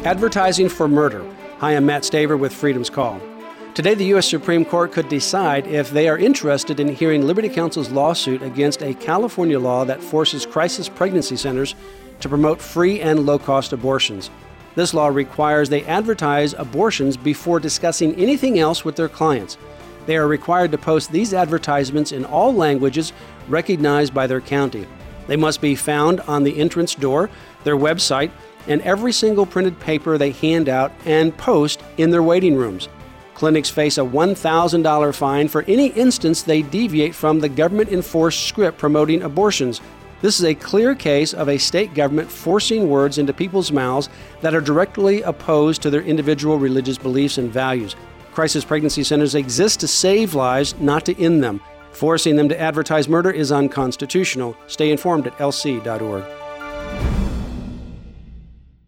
Advertising for murder. Hi, I'm Matt Staver with Freedom's Call. Today, the U.S. Supreme Court could decide if they are interested in hearing Liberty Counsel's lawsuit against a California law that forces crisis pregnancy centers to promote free and low-cost abortions. This law requires they advertise abortions before discussing anything else with their clients. They are required to post these advertisements in all languages recognized by their county. They must be found on the entrance door, their website, and every single printed paper they hand out and post in their waiting rooms. Clinics face a $1,000 fine for any instance they deviate from the government-enforced script promoting abortions. This is a clear case of a state government forcing words into people's mouths that are directly opposed to their individual religious beliefs and values. Crisis pregnancy centers exist to save lives, not to end them. Forcing them to advertise murder is unconstitutional. Stay informed at lc.org.